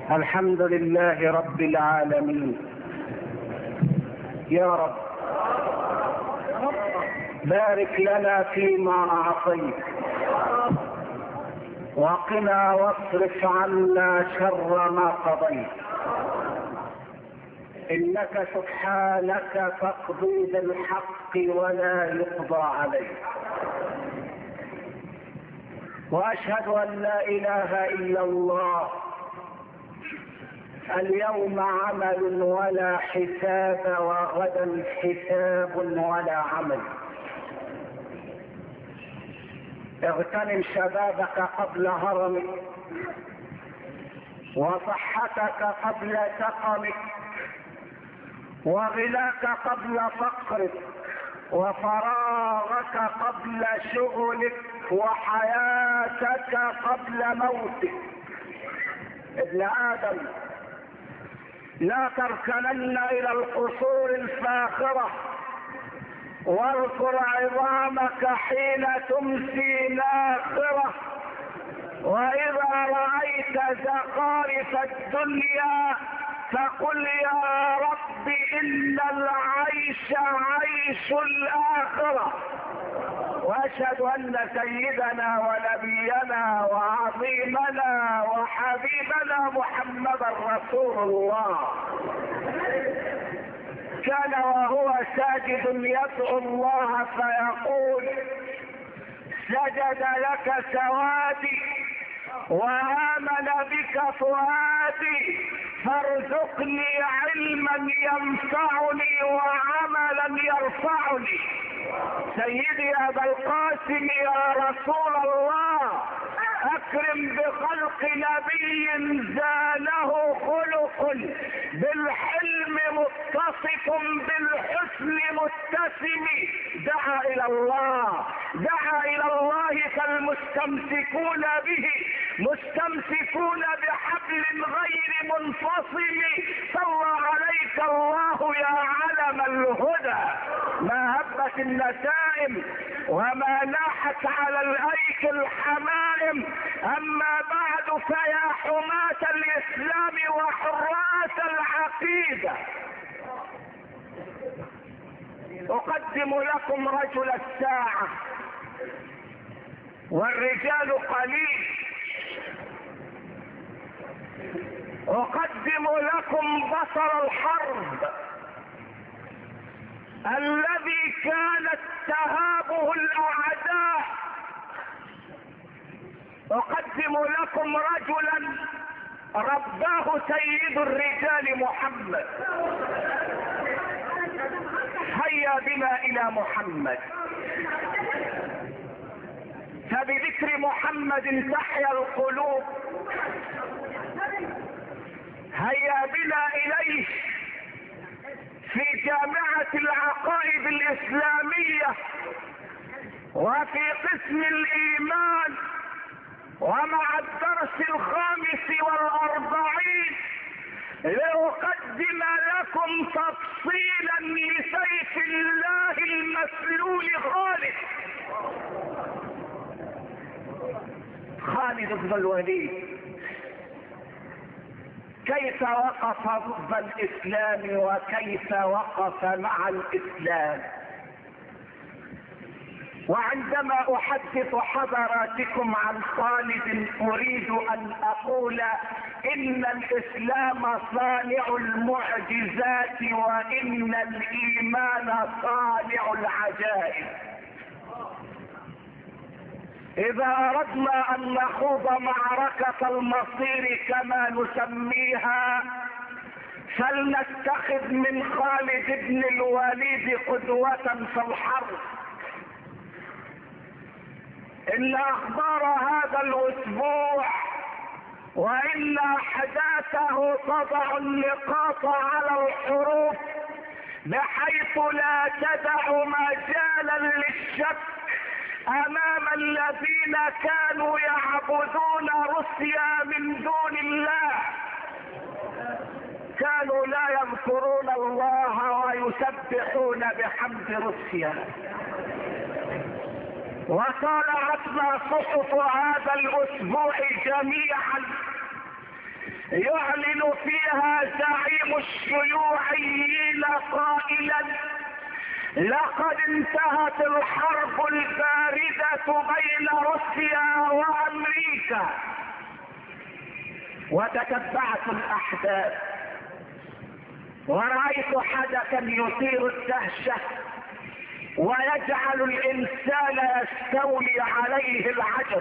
الحمد لله رب العالمين. يا رب بارك لنا فيما أعطيت، وقنا واصرف عنا شر ما قضيت، إنك سبحانك تقضي بالحق ولا يقضى عليك. وأشهد أن لا إله إلا الله، اليوم عمل ولا حساب، وغدا حساب ولا عمل. اغتنم شبابك قبل هرمك، وصحتك قبل سقمك، وغناك قبل فقرك، وفراغك قبل شغلك، وحياتك قبل موتك. ابن آدم، لا تركنن إلى القصور الفاخرة، واذكر عظامك حين تمسي ناخرة. وإذا رأيت زخارف الدنيا فقل يا رب إن العيش عيش الآخرة. وأشهد أن سيدنا ونبينا وعظيمنا وحبيبنا محمدا رسول الله كان وهو ساجد يدعو الله فيقول: سجد لك سوادي وآمن بك فؤادي، فارزقني علما ينفعني وعملا يرفعني. سيدي أبا القاسم يا رسول الله، أكرم بخلق نبي زانه خلق، بالحلم متصف بالحسن متسم. دعا إلى الله فالمستمسكون به مستمسكون بحبل غير منفصم. صلى عليك الله يا علم الهدى، ما هبت النسائم وما لاحت على الأيك الحمائم. أما بعد، فيا حماة الإسلام وحراس العقيدة، أقدم لكم رجل الساعة، والرجال قليل. أقدم لكم بطل الحرب الذي كانت تهابه الأعداء. أقدم لكم رجلا رباه سيد الرجال محمد. هيا بنا إلى محمد، فبذكر محمد تحيا القلوب. هيا بنا إليه في جامعة العقائد الإسلامية وفي قسم الإيمان، ومع الدرس 45 لأقدم لكم تفصيلا لسيف الله المسلول خالد بن الوليد. كيف وقف ضد الإسلام وكيف وقف مع الإسلام. وعندما أحدث حضراتكم عن خالد أريد أن أقول إن الإسلام صانع المعجزات، وإن الإيمان صانع العجائب. إذا أردنا أن نخوض معركة المصير كما نسميها، فلنتخذ من خالد بن الوليد قدوة في الحرب. إن أخبار هذا الأسبوع وإن أحداثه تضع النقاط على الحروف، بحيث لا تدع مجالا للشك أمام الذين كانوا يعبدون روسيا من دون الله. كانوا لا يذكرون الله ويسبحون بحمد روسيا. وطالعتنا صحف هذا الأسبوع جميعا يعلن فيها زعيم الشيوعيين قائلا: لقد انتهت الحرب الباردة بين روسيا وامريكا. وتتبعت الاحداث ورأيت حدثا يثير الدهشة ويجعل الانسان يستولي عليه العجب.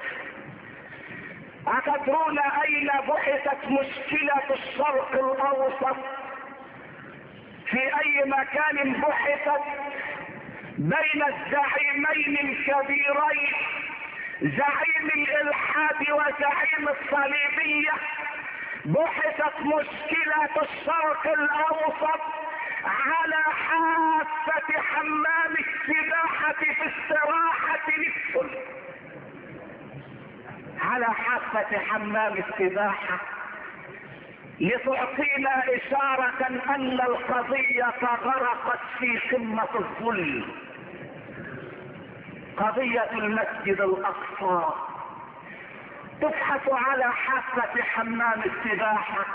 أتدرون أين بحثت مشكلة الشرق الأوسط؟ في أي مكان بحثت؟ بين الزعيمين الكبيرين، زعيم الإلحاد وزعيم الصليبية. بحثت مشكلة الشرق الأوسط على حافة حمام السباحة في استراحة نيكسون، على حافة حمام السباحة، لتعطينا إشارة أن القضية غرقت في قمة الظلم. قضية المسجد الأقصى تبحث على حافة حمام السباحة.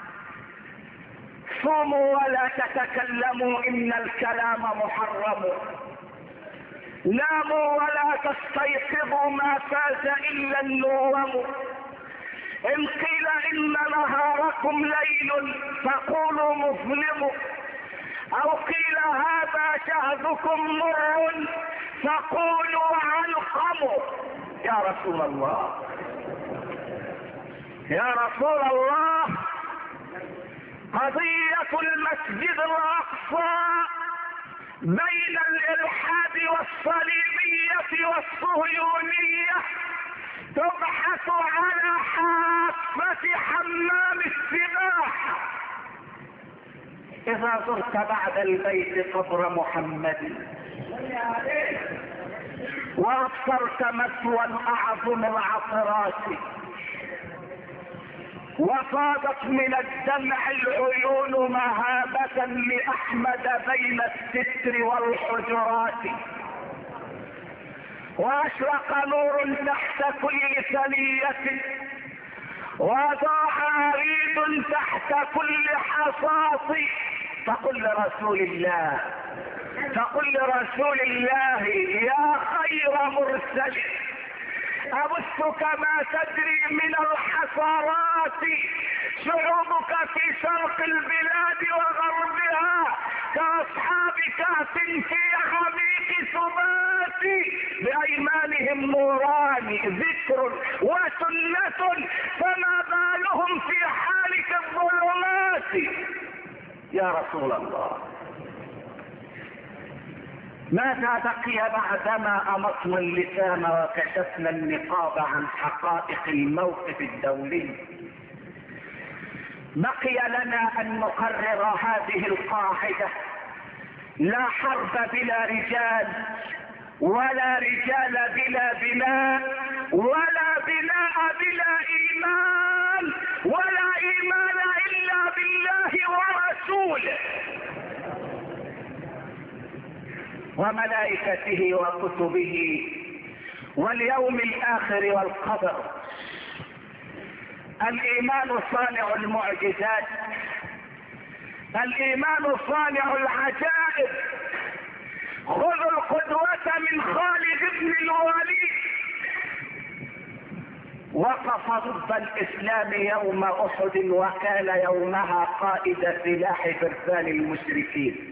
صوموا ولا تتكلموا إن الكلام محرم، ناموا ولا تستيقظوا ما فاز إلا النوم. إن قيل إن نهاركم ليل فقولوا مظلم، أو قيل هذا شهدكم مر فقولوا علقم. يا رسول الله، يا رسول الله، قضية المسجد الأقصى بين الإلحاد والصليبية والصهيونية تبحث على حافة حمام السباحة. إذا زرت بعد البيت قبر محمد وأبصرت مثوى أعظم العثرات وفاضت من الدمع العيون مهابة لأحمد بين الستر والحجرات، وأشرق نور تحت كل ثنية، وضاع عريض تحت كل حصاص. فقل لرسول الله، فقل لرسول الله: يا خير مرسل، أبث كما تدري من الحصارات. شعوبك في شرق البلاد وغربها كأصحاب كهف في عميق ثبات، بأيمانهم نوران ذكر وسنة، فما بالهم في حالك الظلمات. يا رسول الله، ماذا بقي بعدما أمطنا اللسان وكشفنا النقاب عن حقائق الموقف الدولي؟ بقي لنا أن نقرر هذه القاعدة: لا حرب بلا رجال، ولا رجال بلا بناء، ولا بناء بلا إيمان، ولا إيمان إلا بالله ورسوله وملائكته وكتبه واليوم الآخر والقدر. الإيمان صانع المعجزات، الإيمان صانع العجائب. خذوا القدوة من خالد بن الوليد، وقف ضد الإسلام يوم أحد، وكان يومها قائد سلاح فرسان المشركين.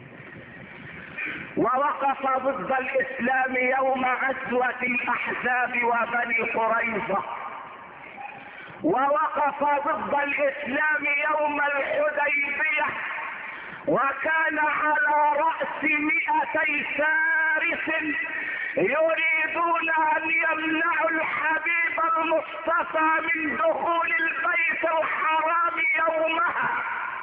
ووقف ضد الإسلام يوم غزوة الأحزاب وبني قريظة. ووقف ضد الإسلام يوم الحديبية، وكان على رأس 200 فارس يريدون أن يمنعوا الحبيب المصطفى من دخول البيت الحرام يومها.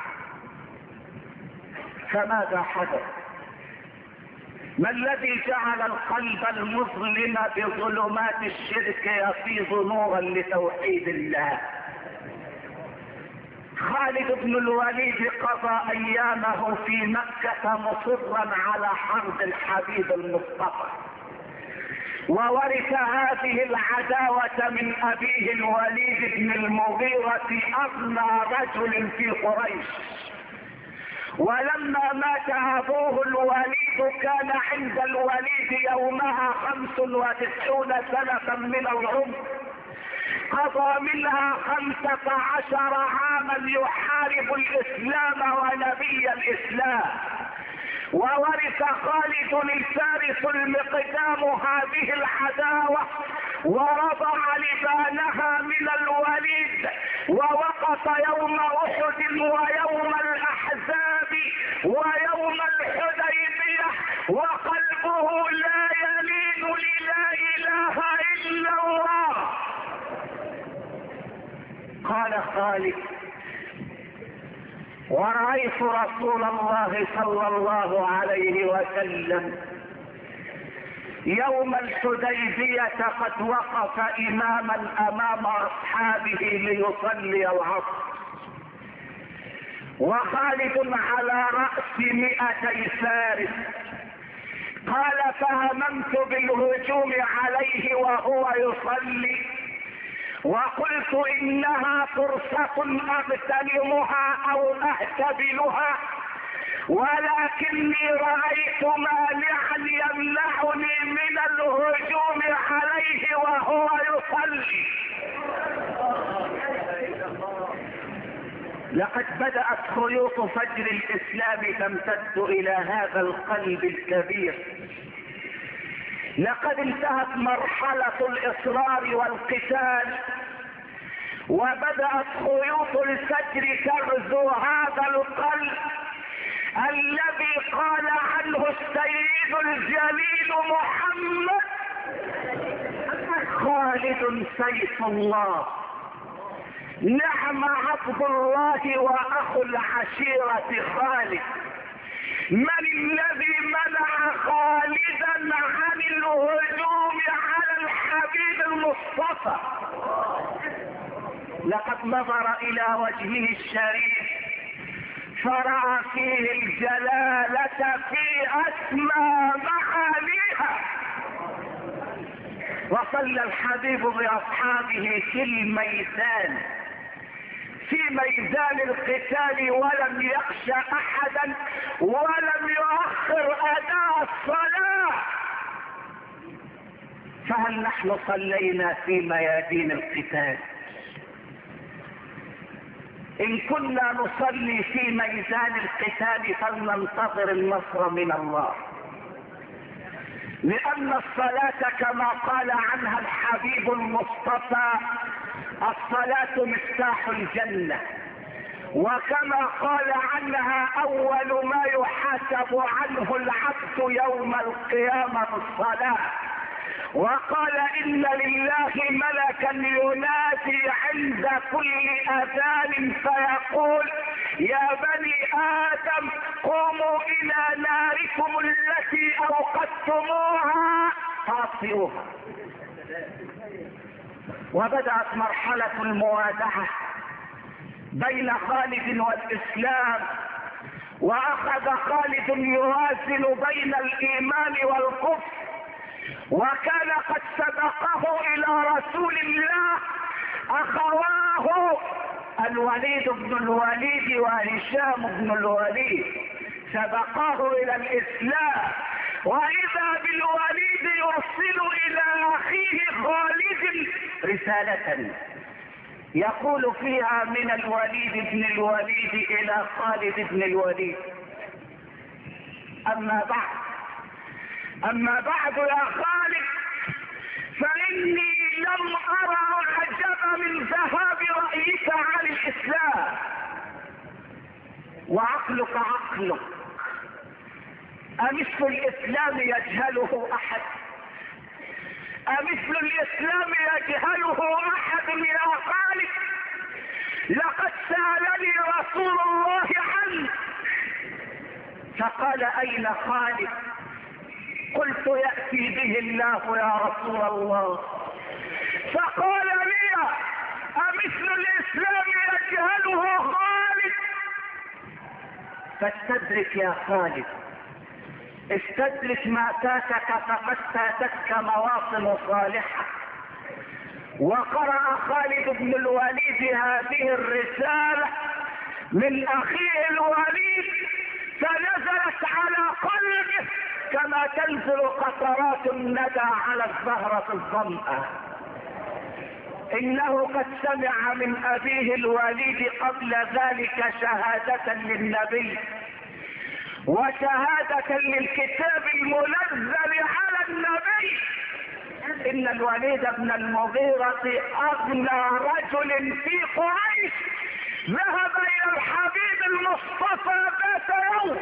فماذا حدث؟ ما الذي جعل القلب المظلم بظلمات الشرك يفيض نورا لتوحيد الله؟ خالد بن الوليد قضى ايامه في مكة مصرا على حرب الحبيب المصطفى، وورث هذه العداوة من أبيه الوليد بن المغيرة أغنى رجل في قريش. ولما مات أبوه الوليد كان عند الوليد يومها 95 سنة من العمر، قضى منها 15 عاما يحارب الإسلام ونبي الإسلام. وورث خالد الفارس المقدام هذه العداوة ورضع لبانها من الوليد، ووقف يوم أحد ويوم الأحزاب ويوم الحديبية وقلبه لا يلين للا إله إلا الله. قال خالد: ورأيت رسول الله صلى الله عليه وسلم يوم الحديبية قد وقف إماما أمام أصحابه ليصلي العصر، وخالد على رأس 200 فارس. قال: فهممت بالهجوم عليه وهو يصلي، وقلت إنها فرصة أغتنمها أو أهتبلها، ولكني رأيت مانعا يمنعني من الهجوم عليه وهو يصلي. لقد بدأت خيوط فجر الإسلام تمتد إلى هذا القلب الكبير. لقد انتهت مرحلة الإصرار والقتال، وبدأت خيوط الفجر تغزو هذا القلب الذي قال عنه السيد الجليل محمد: خالد سيف الله، نعم عبد الله واخو العشيرة خالد. من الذي منع خالدا عن الهجوم على الحبيب المصطفى؟ لقد نظر الى وجهه الشريف فرأى فيه الجلالة في اسمى معانيها. وصلى الحبيب باصحابه في الميدان، في ميدان القتال، ولم يخش احدا ولم يؤخر اداء الصلاة. فهل نحن صلينا في ميادين القتال؟ ان كنا نصلي في ميدان القتال فلننتظر النصر من الله، لان الصلاة كما قال عنها الحبيب المصطفى: الصلاة مفتاح الجنة. وكما قال عنها: اول ما يحاسب عنه العبد يوم القيامة الصلاة. وقال: ان لله ملكا ينادي عند كل اذان فيقول: يا بني ادم قوموا الى ناركم التي اوقدتموها فاطفئوها. وبدأت مرحلة الموادعة بين خالد والإسلام، وأخذ خالد يوازن بين الإيمان والكفر، وكان قد سبقه إلى رسول الله أخواه الوليد بن الوليد وهشام بن الوليد، سبقاه إلى الإسلام. وإذا بالوليد يرسل إلى أخيه خالد رسالة يقول فيها من الوليد بن الوليد إلى خالد بن الوليد: أما بعد يا خالد، فإني لم أرى عجب من ذهاب رأيك عن الإسلام، وعقلك عقلك. أمثل الإسلام يجهله أحد؟ أمثل الإسلام يجهله أحد يا خالد؟ لقد سألني رسول الله عنه فقال: أين خالد؟ قلت: يأتي به الله يا رسول الله. فقال لي: أمثل الإسلام يجهله خالد؟ فاستدرك يا خالد، استدرك ما فاتك فقد فاتتك مواطن صالحة. وقرأ خالد بن الوليد هذه الرسالة من اخيه الوليد فنزلت على قلبه كما تنزل قطرات الندى على الزهرة الظمأة. انه قد سمع من ابيه الوليد قبل ذلك شهادة للنبي وشهادة للكتاب المنزل على النبي ان الوليد بن المغيرة اغنى رجل في قريش ذهب الى الحبيب المصطفى ذات يوم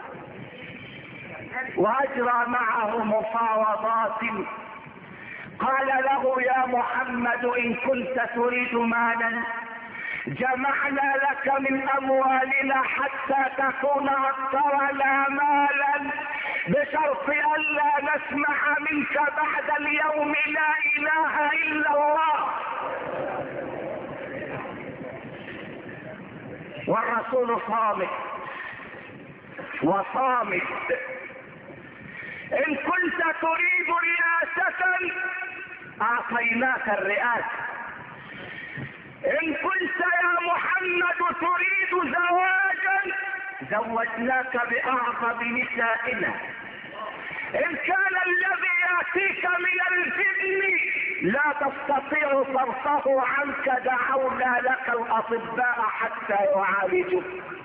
واجرى معه مفاوضات. قال له يا محمد ان كنت تريد مالا جمعنا لك من اموالنا حتى تكون اكثرنا مالا بشرط الا نسمع منك بعد اليوم لا اله الا الله. والرسول صامت وصامت. ان كنت تريد رئاسة اعطيناك الرئاسة، ان كنت يا محمد تريد زواجا زوجناك باعظم نسائنا، ان كان الذي ياتيك من الجن لا تستطيع صرفه عنك دعونا لك الاطباء حتى يعالجوك.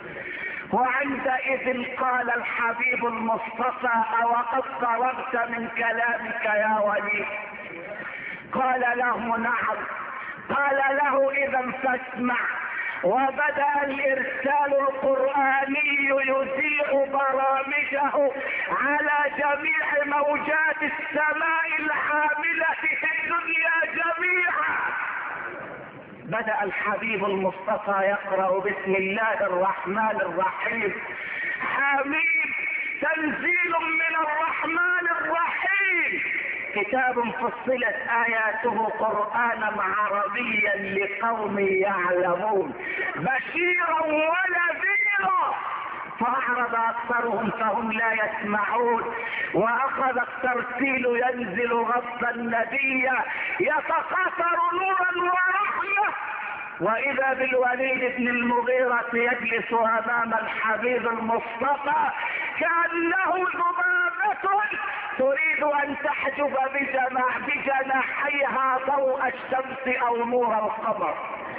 وعندئذ قال الحبيب المصطفى اوقد فرغت من كلامك يا وليد؟ قال له نعم. قال له اذا فاسمع. وبدأ الارسال القرآني يذيع برامجه على جميع موجات السماء الحاملة في الدنيا جميعا. بدأ الحبيب المصطفى يقرأ بسم الله الرحمن الرحيم. حميد تنزيل من الرحمن الرحيم، كتاب فصلت آياته قرآنا عربيا لقوم يعلمون بشيرا ونذيرا. فأعرض أكثرهم فهم لا يسمعون. وأخذ الترتيل ينزل غصا نديا يتقاطر نورا ورحمة. وإذا بالوليد بن المغيرة يجلس أمام الحبيب المصطفى كأنه ذبابة تريد أن تحجب بجناحيها ضوء الشمس أو نور القمر.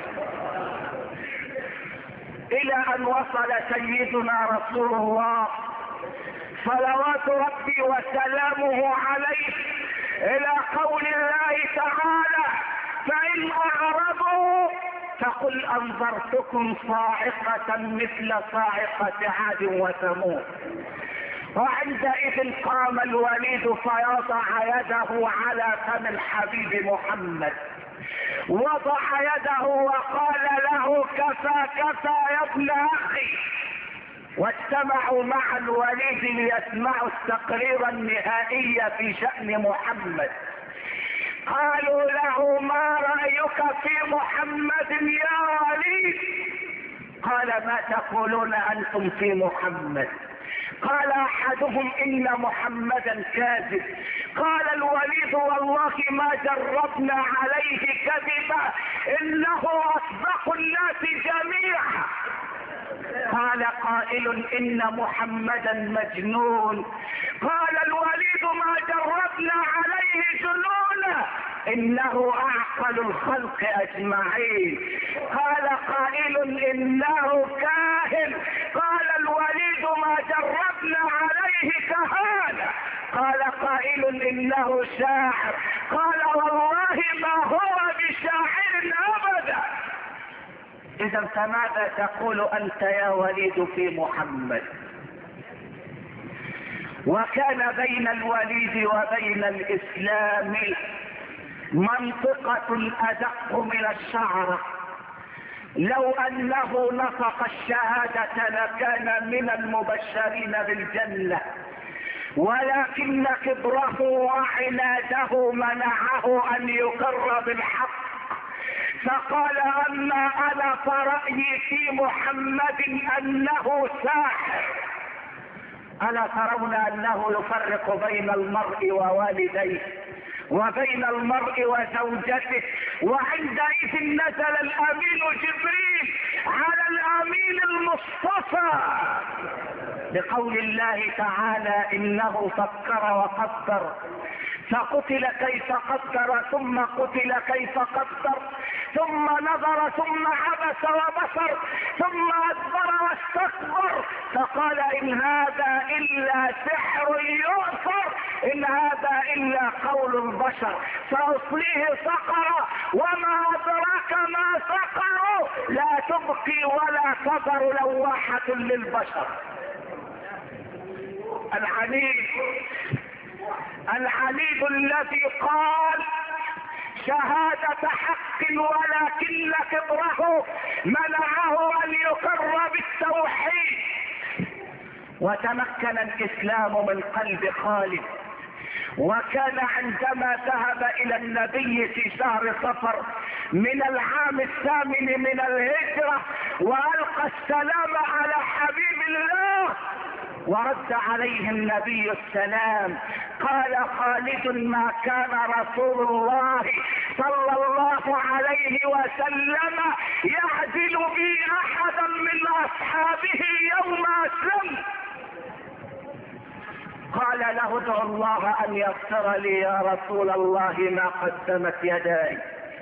إلى أن وصل سيدنا رسول الله صلوات ربي وسلامه عليه إلى قول الله تعالى فإن أعرضوا فقل أنذرتكم صاعقة مثل صاعقة عاد وثمود. وعندئذ قام الوليد فيضع يده على فم الحبيب محمد، وضع يده وقال له كفى كفى يا ابن اخي. واجتمعوا مع الوليد ليسمعوا التقرير النهائي في شأن محمد. قالوا له ما رأيك في محمد يا وليد؟ قال ما تقولون انتم في محمد؟ قال احدهم ان محمدا كاذب. قال الوليد والله ما جربنا عليه كذبا انه اصدق الناس جميعا. قال قائل ان محمدا مجنون. قال الوليد ما جربنا عليه جنونا انه اعقل الخلق اجمعين. قال قائل انه كاهن. قال الوليد ما جربنا عليه كهانة. قال قائل انه شاعر. قال والله ما هو بشاعر ابدا. اذا فماذا تقول انت يا وليد في محمد؟ وكان بين الوليد وبين الاسلام منطقة ادق من الشعرة. لو انه نطق الشهادة لكان من المبشرين بالجنة، ولكن كبره وعناده منعه ان يقر بالحق. فقال اما انا فرأيي في محمد انه ساحر. ألا ترون أنه يفرق بين المرء ووالديه وبين المرء وزوجته؟ وعندئذ نزل الأمين جبريل على الأمين المصطفى بقول الله تعالى: إنه فكر وقدر فقتل كيف قدر ثم قتل كيف قدر ثم نظر ثم عبس وبصر ثم أدبر واستكبر فقال: إن هذا إلا سحر يؤثر، إن هذا إلا قول البشر، سأصليه سقر وما أدراك ما سقر، لا تبقي ولا تذر لواحة للبشر. العنيد الذي قال شهادة حق ولكن كبره منعه أن يقر بالتوحيد. وتمكن الإسلام من قلب خالد، وكان عندما ذهب إلى النبي في شهر صفر من العام 8 من الهجرة وألقى السلام على حبيب الله ورد عليه النبي السلام، قال خالد: ما كان رسول الله صلى الله عليه وسلم يعدل بي أحدا من أصحابه يوم أسلم. قال له: ادعو الله أن يغفر لي يا رسول الله ما قدمت يداي.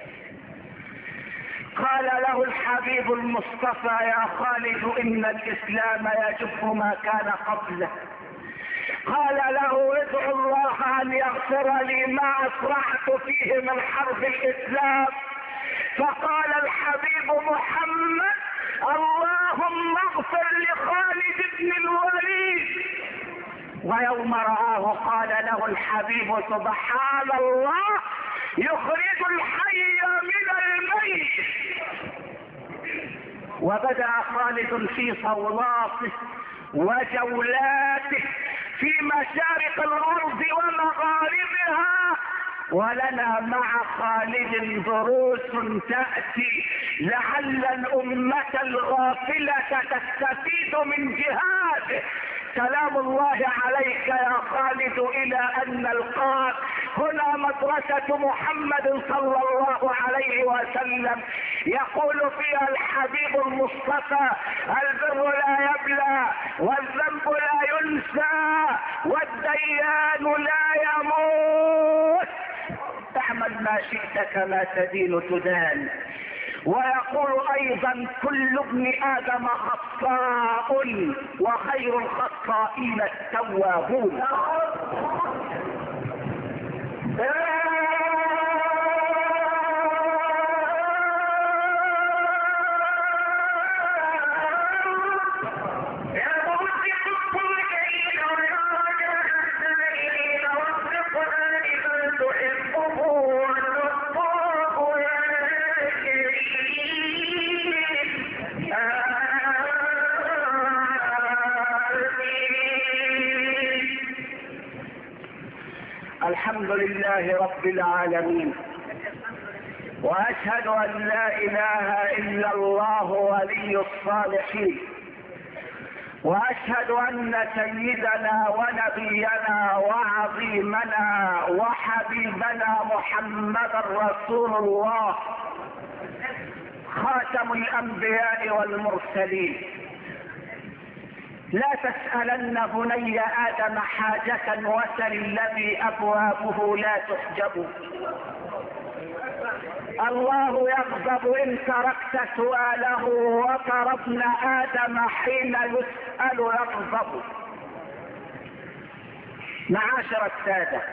قال له الحبيب المصطفى: يا خالد إن الإسلام يجب ما كان قبله. قال له: ادعو الله أن يغفر لي ما أسرعت فيه من حرب الإسلام. فقال الحبيب محمد: اللهم اغفر لخالد بن الوليد. ويوم رآه قال له الحبيب: سبحان الله يخرج الحي من الميت. وبدأ خالد في صولاته وجولاته في مشارق الأرض ومغاربها، ولنا مع خالد دروس تأتي لعل الأمة الغافلة تستفيد من جهاده. سلام الله عليك يا خالد إلى أن نلقاك. هنا مدرسة محمد صلى الله عليه وسلم، يقول فيها الحبيب المصطفى: البر لا يبلى والذنب لا ينسى والديان لا يموت، اعمل ما شئت كما تدين تدان. ويقول ايضا: كل ابن ادم خطاء وخير الخطائين التوابون. الحمد لله رب العالمين، واشهد ان لا اله الا الله ولي الصالحين، واشهد ان سيدنا ونبينا وعظيمنا وحبيبنا محمدا رسول الله خاتم الانبياء والمرسلين. لا تسألن بني آدم حاجة وسل الذي أبوابه لا تحجب. الله يغضب إن تركت سؤاله، وترى ابن آدم حين يسأل يغضب. معاشر السادة،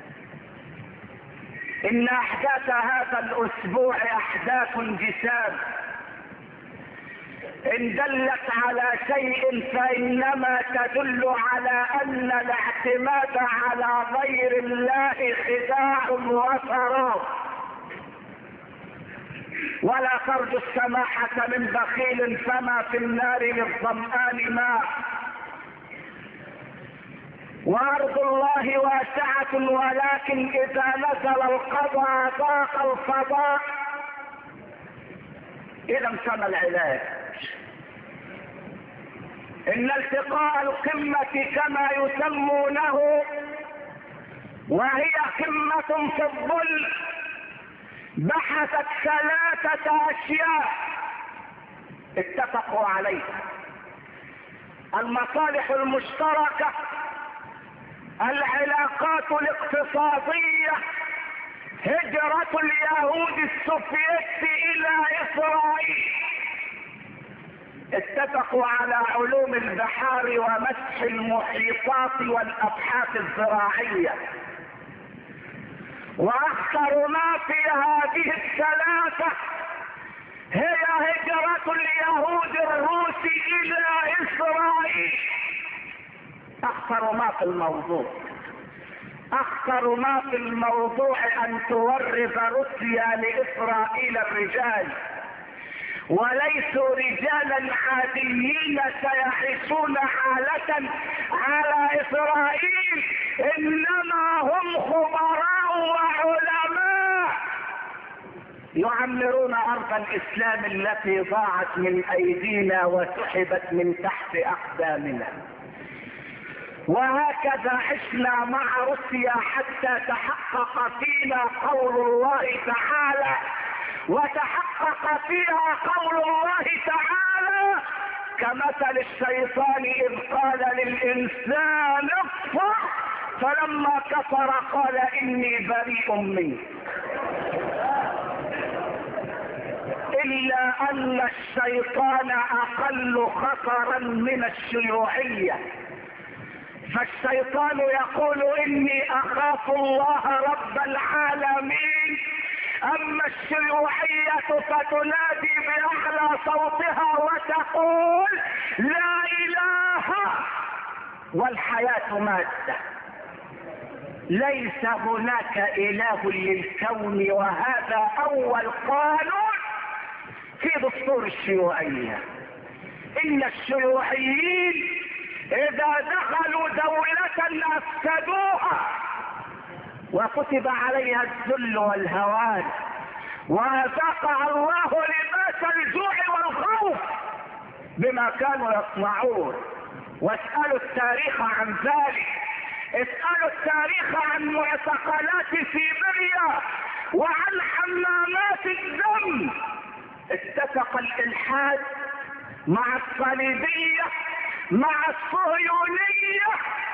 إن أحداث هذا الأسبوع أحداث جسام، إن دلت على شيء فإنما تدل على أن الاعتماد على غير الله خداع وفراغ. ولا ترجو السماحة من بخيل فما في النار للظمآن ماء. وأرض الله واسعة ولكن إذا نزل القضاء ضاق الفضاء. إذا كان العلاج ان التقاء القمة كما يسمونه وهي قمة في الظل بحثت 3 أشياء اتفقوا عليها: المصالح المشتركة، العلاقات الاقتصادية، هجرة اليهود السوفيت الى اسرائيل. اتفقوا على علوم البحار ومسح المحيطات والابحاث الزراعية. واخطر ما في هذه ال3 هي هجرة اليهود الروس الى اسرائيل. اخطر ما في الموضوع، اخطر ما في الموضوع ان تورث روسيا لاسرائيل الرجال، وليسوا رجالا عاديين سيعيشون حالة على اسرائيل، انما هم خبراء وعلماء يعمرون ارض الاسلام التي ضاعت من ايدينا وسحبت من تحت اقدامنا. وهكذا عشنا مع روسيا حتى تحقق فينا قول الله تعالى، وتحقق فيها قول الله تعالى: كمثل الشيطان اذ قال للانسان اكفر فلما كفر قال اني بريء منك. الا ان الشيطان اقل خطرا من الشيوعية، فالشيطان يقول اني اخاف الله رب العالمين، اما الشيوعية فتنادي باعلى صوتها وتقول لا اله والحياة مادة، ليس هناك اله للكون. وهذا اول قانون في دستور الشيوعية، ان الشيوعيين اذا دخلوا دولة افسدوها وكتب عليها الذل والهوان، واذاقها الله لباس الجوع والخوف بما كانوا يصنعون. واسألوا التاريخ عن ذلك، اسألوا التاريخ عن معتقلات سيبيريا وعن حمامات الدم. اتفق الالحاد مع الصليبية مع الصهيونية،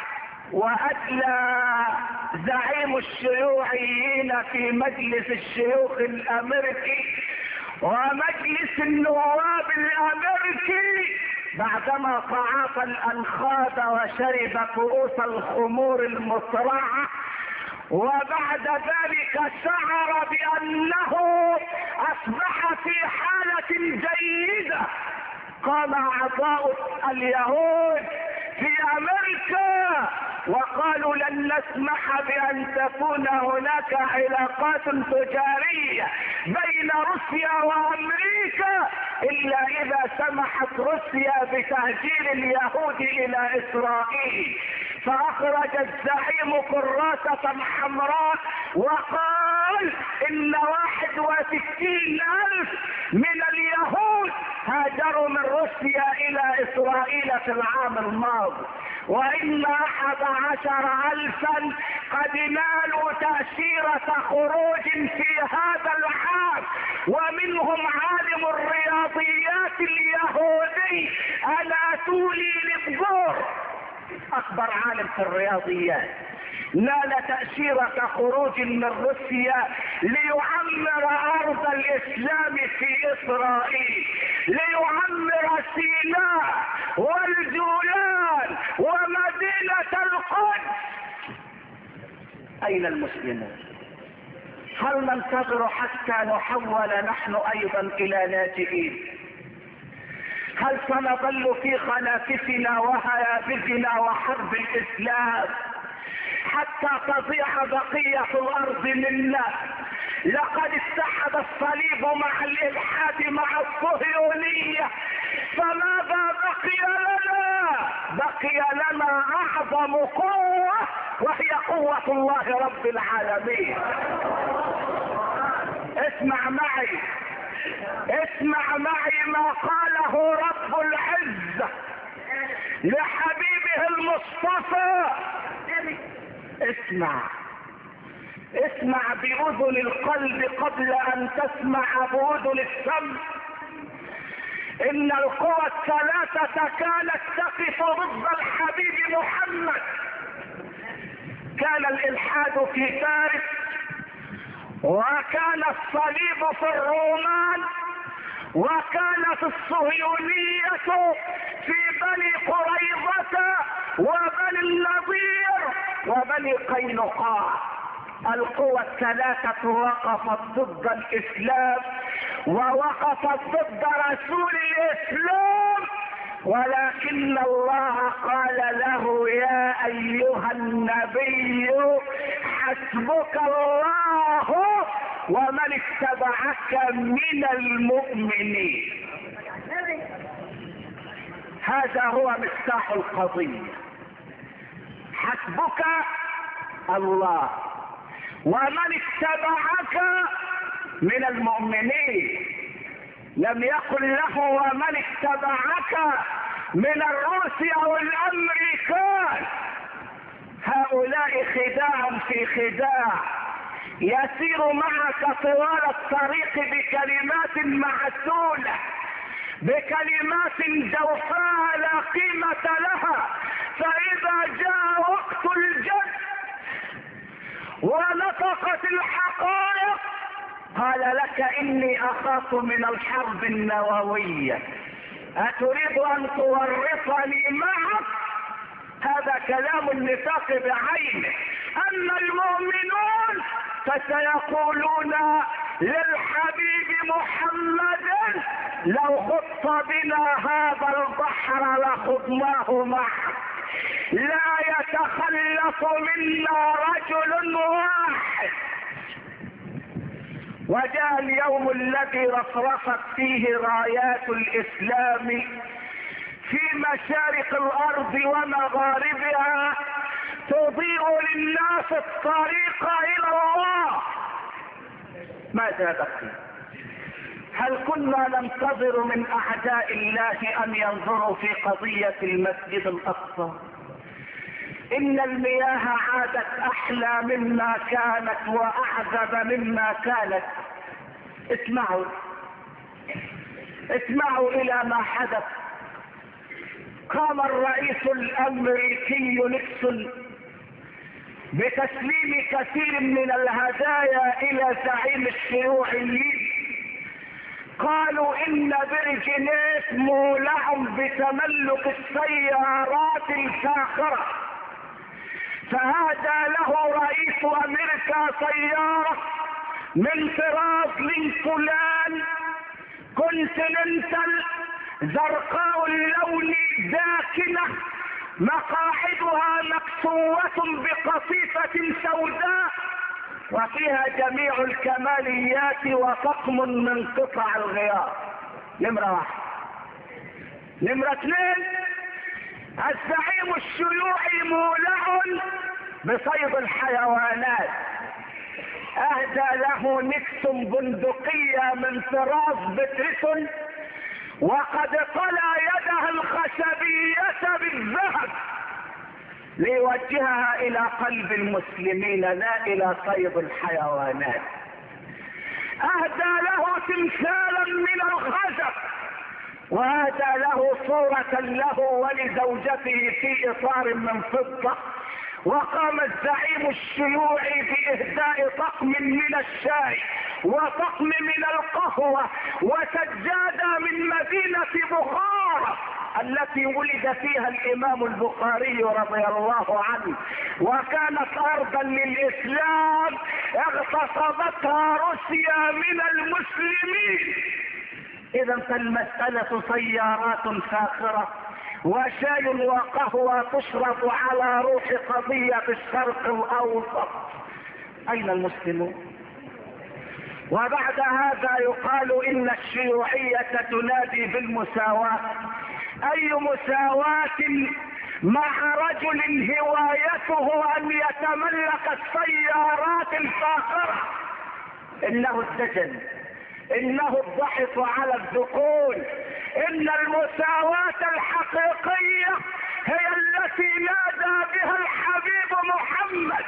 وأدلى زعيم الشيوعيين في مجلس الشيوخ الامريكي ومجلس النواب الامريكي بعدما تعاطى الانخاذ وشرب كؤوس الخمور المصرعة، وبعد ذلك شعر بانه اصبح في حالة جيدة، قام اعضاء اليهود في امريكا وقالوا لن نسمح بان تكون هناك علاقات تجارية بين روسيا وامريكا الا اذا سمحت روسيا بتهجير اليهود الى اسرائيل. فاخرج الزعيم كراسة حمراء وقال ان 61,000 من اليهود هاجروا من روسيا الى اسرائيل في العام الماضي، وان 11,000 قد نالوا تأشيرة خروج في هذا العام، ومنهم عالم الرياضيات اليهودي اناتولي ليبزور، اكبر عالم في الرياضيات، نال تأشيرة خروج من روسيا ليعمر ارض الاسلام في اسرائيل، ليعمر سيناء والجولان ومدينة القدس. اين المسلمون؟ هل ننتظر حتى نحول نحن ايضا الى لاجئين؟ هل سنظل في خلافسنا وهيافسنا وحرب الاسلام حتى تضيع بقية الارض منا؟ لقد اتحد الصليب مع الالحاد مع الصهيونية، فماذا بقي لنا؟ بقي لنا اعظم قوة وهي قوة الله رب العالمين. اسمع معي، اسمع معي ما قاله رب العزة لحبيبه المصطفى. اسمع بأذن القلب قبل أن تسمع بأذن السمع. إن القوى الثلاثة كانت تقف ضد الحبيب محمد. كان الإلحاد في فارس، وكان الصليب في الرومان، وكانت الصهيونية في بني قريظة وبني النضير وبني قينقاع. القوى الثلاثة وقفت ضد الإسلام ووقفت ضد رسول الإسلام، ولكن الله قال له يا أيها النبي حسبك الله ومن اتبعك من المؤمنين. هذا هو مفتاح القضية. حسبك الله ومن اتبعك من المؤمنين. لم يقل له ومن اتبعك من الروس او الامريكان. هؤلاء خداع في خداع، يسير معك طوال الطريق بكلمات معسولة، بكلمات جوفاء لا قيمة لها، فإذا جاء وقت الجد ونطقت الحقائق قال لك إني أخاف من الحرب النووية، أتريد أن تورطني معك؟ هذا كلام النفاق بعينه. أما المؤمنون فسيقولون للحبيب محمد لو خط بنا هذا البحر لخضناه معك، لا يتخلف منا رجل واحد. وجاء اليوم الذي رفرفت فيه رايات الإسلام في مشارق الأرض ومغاربها، تضيء للناس الطريق إلى الله. ماذا بقي؟ هل كنا ننتظر من أعداء الله أن ينظروا في قضية المسجد الأقصى؟ إن المياه عادت أحلى مما كانت وأعذب مما كانت. اسمعوا إلى ما حدث. قام الرئيس الأمريكي نيكسون بتسليم كثير من الهدايا إلى زعيم الشيوعيين. قالوا إن برجينيت مولع بتملك السيارات الفاخرة، فهدى له رئيس أمريكا سيارة من طراز لينكولن كونتيننتال زرقاء اللون داكنة، مقاعدها مكسوة بقطيفة سوداء وفيها جميع الكماليات وطقم من قطع الغيار. نمرة 1. نمرة 2، الزعيم الشيوعي مولع بصيد الحيوانات، اهدى له نيكسون بندقية من طراز بتريسون، وقد طلى يدها الخشبية بالذهب ليوجهها الى قلب المسلمين لا الى صيد الحيوانات. اهدى له تمثالا من الخشب، وهدى له صورة له ولزوجته في اطار من فضة. وقام الزعيم الشيوعي باهداء طقم من الشاي وطقم من القهوة وسجادة من مدينة بخارى التي ولد فيها الامام البخاري رضي الله عنه، وكانت ارضا للاسلام اغتصبتها روسيا من المسلمين. اذا فالمسألة سيارات فاخرة وشاي وقهوة تشرب على روح قضية الشرق الاوسط. اين المسلمون؟ وبعد هذا يقال ان الشيوعية تنادي بالمساواة. اي مساواة مع رجل هوايته ان يتملك السيارات الفاخرة؟ انه الدجل، انه الضحك على الذقون. ان المساواة الحقيقية التي نادى بها الحبيب محمد.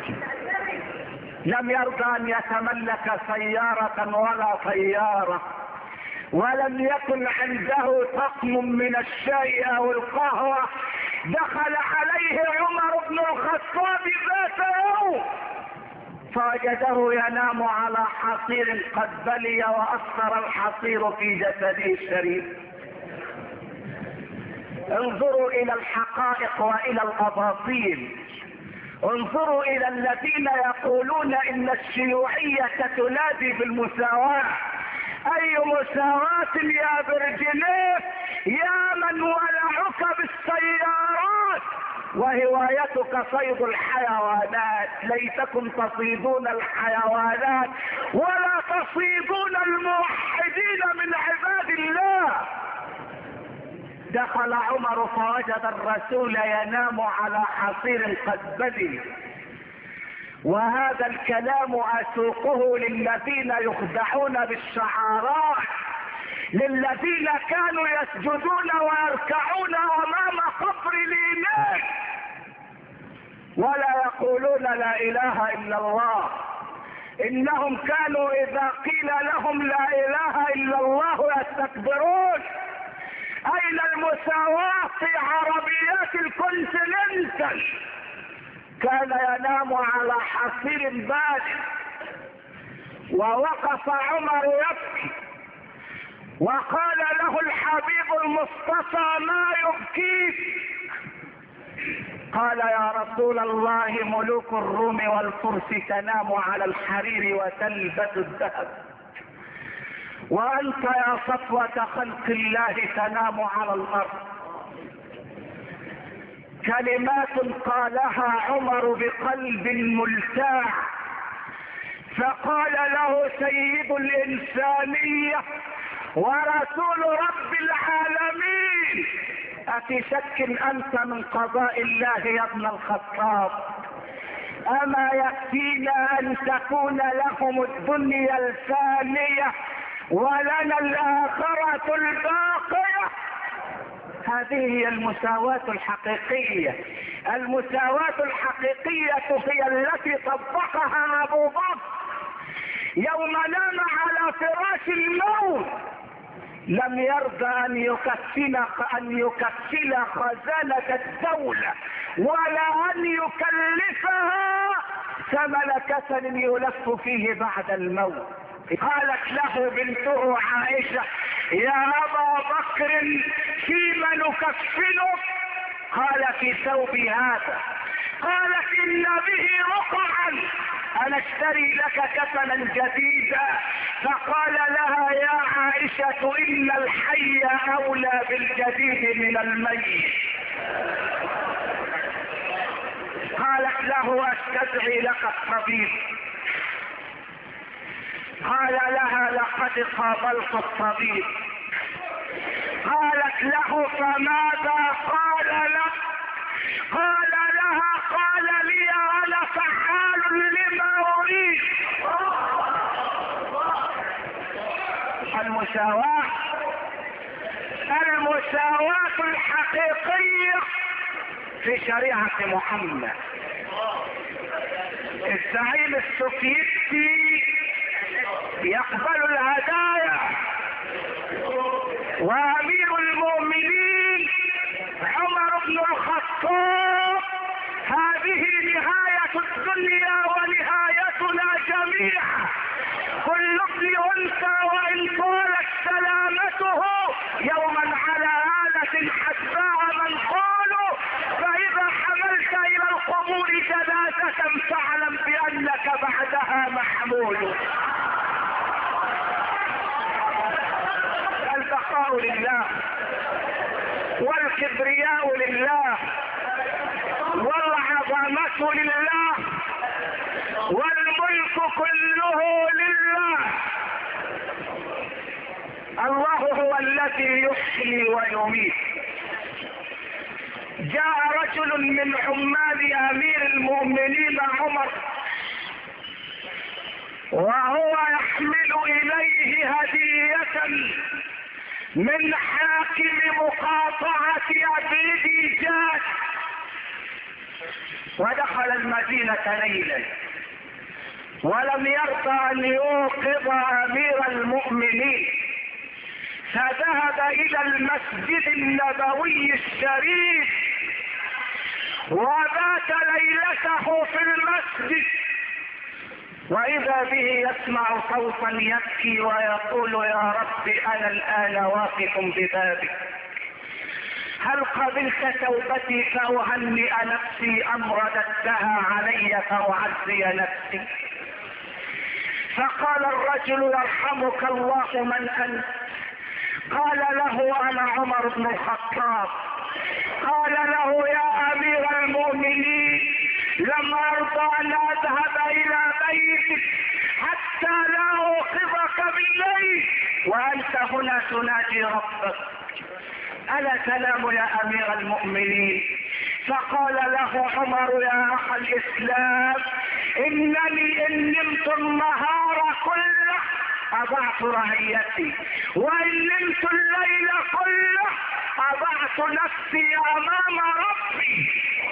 لم يرضى ان يتملك سيارة ولا طيارة، ولم يكن عنده طقم من الشاي او القهوة. دخل عليه عمر بن الخطاب ذات يوم فوجده ينام على حصير قد بلي واثر الحصير في جسده الشريف. انظروا الى الحقائق والى الاباطيل. انظروا الى الذين يقولون ان الشيوعية تنادي بالمساواة. اي مساواة يا برجليف يا من ولعك بالسيارات وهوايتك صيد الحيوانات. ليتكم تصيدون الحيوانات ولا تصيدون الموحدين من عباد الله. دخل عمر فوجد الرسول ينام على حصير قد بلي. وهذا الكلام اسوقه للذين يخدعون بالشعارات، للذين كانوا يسجدون ويركعون امام قبر الإمام ولا يقولون لا اله الا الله. انهم كانوا اذا قيل لهم لا اله الا الله يستكبرون. اين المساواة في عربيات الكونتيننتال؟ كان ينام على حصير بارد. ووقف عمر يبكي وقال له الحبيب المصطفى ما يبكيك؟ قال يا رسول الله ملوك الروم والفرس تنام على الحرير وتلبس الذهب، وانت يا صفوة خلق الله تنام على الارض. كلمات قالها عمر بقلب ملتاع، فقال له سيد الانسانية ورسول رب العالمين افي شك انت من قضاء الله يا ابن الخطاب؟ اما يكفينا ان تكون لهم الدنيا الفانية ولنا الاخرة الباقية؟ هذه هي المساواة الحقيقية. المساواة الحقيقية هي التي طبقها ابو بكر يوم نام على فراش الموت. لم يرضى ان يكفل خزانة الدولة ولا ان يكلفها ثمن كفن يلف فيه بعد الموت. قالت له بنته عائشة يا ابا بكر فيما نكفنك؟ قال في ثوب هذا. قالت ان به رقعا انا اشتري لك كفنا جديدا. فقال لها يا عائشة ان الحي اولى بالجديد من الميت. قالت له استدعي لك الطبيب. قال لها لقد قابلت الطبيب. قالت له فماذا قال لك؟ قال لها قال لي انا فعال لما اريد. المساواة الحقيقية في شريعة محمد. الزعيم السوفيتي يقبل الهدايا، وامير المؤمنين عمر بن الخطاب هذه نهاية الدنيا ونهايتنا جميعا. كل ابن انثى وان طالت سلامته يوما على آلة حسباء من قالوا. فاذا حملت الى القبور جنازة فاعلم بانك بعدها محمول. البقاء لله والكبرياء لله والعظمة لله والملك كله لله. الله هو الذي يحيي ويميت. جاء رجل من عمال امير المؤمنين عمر وهو يحمل اليه هدية من حاكم مقاطعة ابي ديجان ودخل المدينة ليلا ولم يرضى ان يوقظ امير المؤمنين، فذهب الى المسجد النبوي الشريف وبات ليلته في المسجد، واذا به يسمع صوتا يبكي ويقول يا رب انا الان واقف ببابك، هل قبلت توبتي فاهنئ نفسي ام رددتها علي فاعزي نفسي؟ فقال الرجل يرحمك الله من انت؟ قال له انا عمر بن الخطاب. قال له يا امير المؤمنين لم ارضى ان اذهب الى بيتك حتى لا اوقظك بالليل وانت هنا تناجي ربك، الا تنام يا امير المؤمنين؟ فقال له عمر يا اخ الاسلام انني ان نمت النهار كله اضعت رعيتي، وان نمت الليل كله اضعت نفسي امام ربي.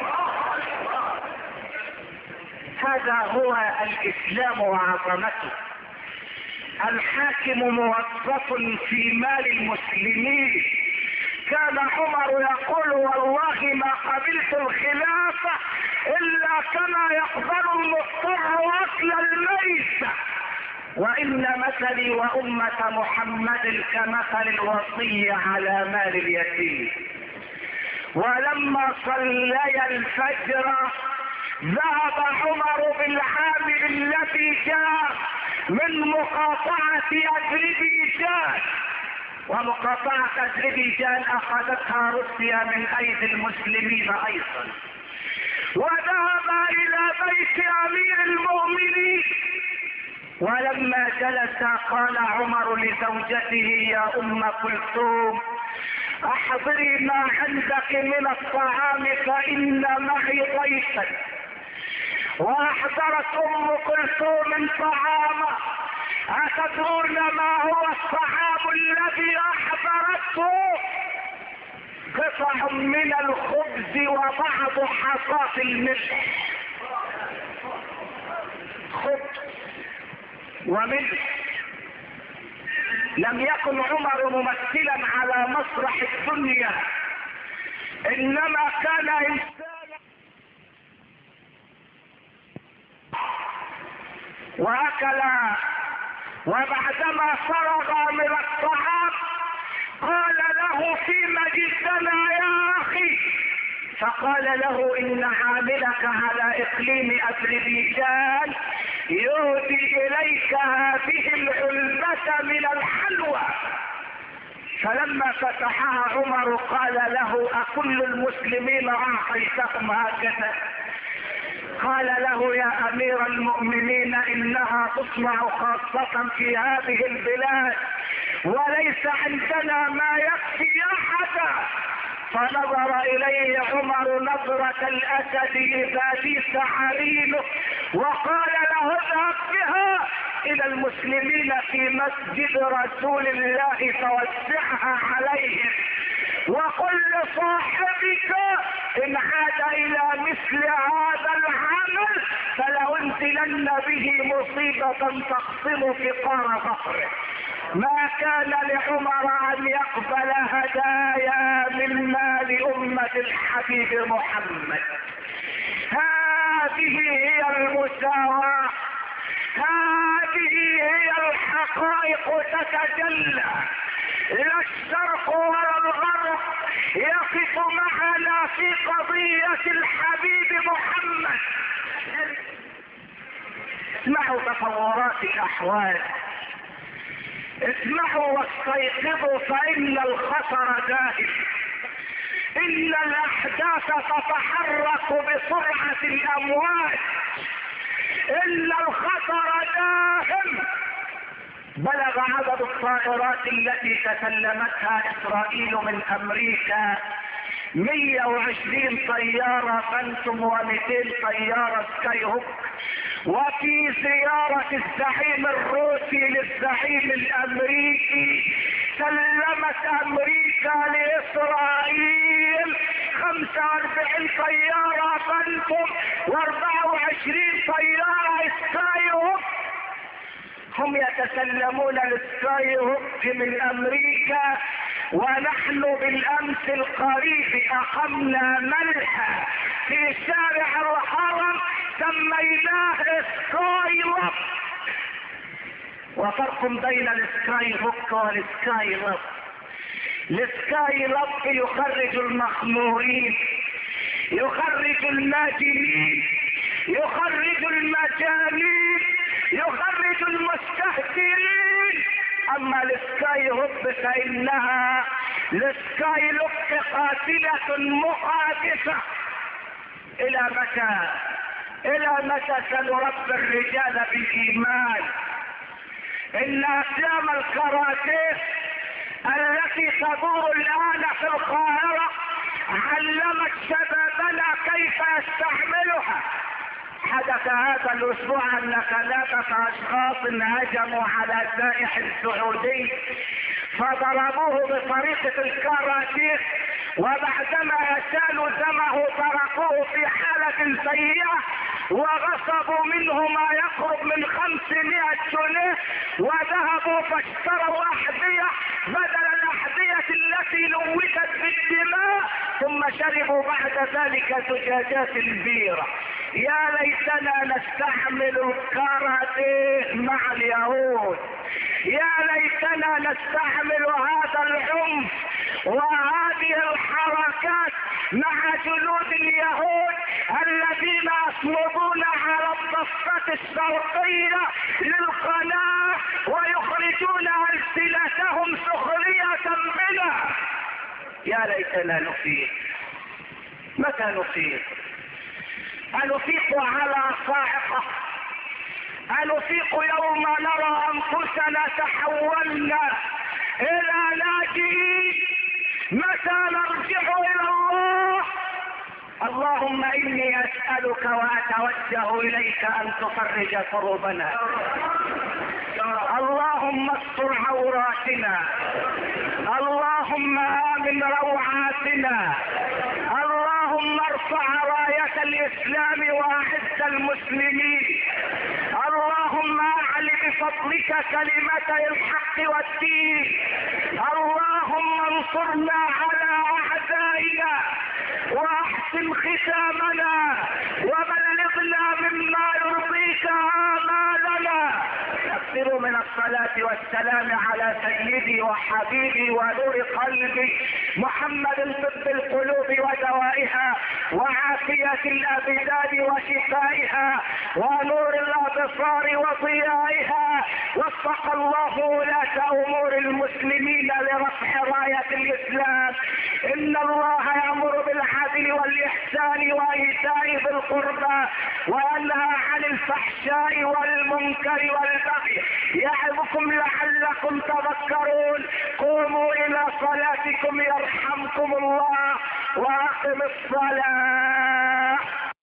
هذا هو الاسلام وعظمته. الحاكم موظف في مال المسلمين. كان عمر يقول والله ما قبلت الخلافة الا كما يقبل المضطر اكل الميت، وان مثلي وامة محمد كمثل الوصي على مال اليتيم. ولما صلي الفجر ذهب عمر بالعامل الذي جاء من مقاطعة أذربيجان، ومقاطعة أذربيجان أخذتها روسيا من أيدي المسلمين أيضا، وذهب إلى بيت أمير المؤمنين. ولما جلس قال عمر لزوجته يا أم كلثوم احضري ما عندك من الطعام فإن معي ضيفا. واحضرت ام كلثوم طعاما. اتدرون ما هو الطعام الذي احضرته؟ قطع من الخبز وبعض حصاة الملح، خبز وملح. لم يكن عمر ممثلا على مسرح الدنيا، انما كان انسانا واكل. وبعدما فرغ من الطعام قال له فيما جئتنا يا اخي؟ فقال له ان عاملك على اقليم اذربيجان يهدي اليك هذه العلبة من الحلوى. فلما فتحها عمر قال له اكل المسلمين اعطيتهم هكذا؟ قال له يا امير المؤمنين انها تصنع خاصة في هذه البلاد وليس عندنا ما يكفي احدا. فنظر اليه عمر نظرة الاسد اذا ليس عرينه وقال له اذهب بها الى المسلمين في مسجد رسول الله فوزعها عليهم، وقل لصاحبك ان عاد الى مثل هذا العمل فلأنزلن به مصيبة تقسم فقار ظهره. ما كان لعمر ان يقبل هدايا من مال امة الحبيب محمد. هذه هي المساواة، هذه هي الحقائق تتجلى. لا الشرق ولا الغرب يقف معنا في قضية الحبيب محمد. اسمعوا تطورات الاحوال، اسمعوا واستيقظوا فان الخطر داهم. ان الاحداث تتحرك بسرعة الامواج، ان الخطر داهم. بلغ عدد الطائرات التي تسلمتها اسرائيل من امريكا 120 طيارة فانتوم و200 طيارة سكاي هوك. وفي زيارة الزعيم الروسي للزعيم الامريكي سلمت امريكا لاسرائيل 45 طيارة فانتم و24 طيارة سكاي هوك. هم يتسلمون السكاي هوك من امريكا، ونحن بالامس القريب اقمنا ملحة في شارع الهرم سميناه سكاي هوك. وفرق بين السكاي هوك والسكاي لوب. السكاي لوب يخرج المخمورين، يخرج الناجمين، يخرج المجانين، يخرج المستهترين. اما السكاي هوب فانها السكاي لوب قاتلة مقادسة. الى متى؟ الى متى سنربي الرجال بالايمان؟ ان افلام الكاراتيه التي تدور الان في القاهرة علمت شبابنا كيف يستعملها. حدث هذا الاسبوع ان 3 اشخاص هجموا على سائح سعودي فضربوه بطريقة الكاراتيه، وبعدما اشالوا دمه تركوه في حالة سيئة وغصبوا منه ما يقرب من 500 جنيه، وذهبوا فاشتروا احذية بدل الاحذية التي لوثت بالدماء، ثم شربوا بعد ذلك زجاجات البيرة. يا ليتنا نستعمل الكاراتيه مع اليهود، يا ليتنا نستعمل هذا العنف وهذه الحركات مع جنود اليهود الذين يصمدون على الضفة الشرقية للقناة ويخرجون ألسنتهم سخرية بنا. يا ليتنا نفيق. متى نفيق؟ أنفيق على صاعقة، أنفيق يوم نرى أنفسنا تحولنا إلى لاجئين. متى نرجع إلى الله؟ اللهم إني أسألك وأتوجه إليك أن تفرج كروبنا. اللهم استر عوراتنا، اللهم آمن روعاتنا، اللهم ارفع راية الإسلام وأعز المسلمين، اللهم أعل بفضلك كلمتي الحق والدين، اللهم انصرنا على أعدائنا واحسن ختامنا وبلغنا مما يرضيك آمالنا. اكثروا من الصلاة والسلام على سيدي وحبيبي ونور قلبي محمد طب القلوب ودوائها وعافية الأبدان وشفائها ونور الأبصار وضيائها. وفق الله ولاة أمور المسلمين لرفع راية الإسلام. إن الله يأمر بالعدل والإحسان وإيتاء ذي القربى وينهى عن الفحشاء والمنكر والبغي يعظكم لعلكم تذكرون. قوموا إلى صلاتكم يرحمكم الله وأقم الصلاة.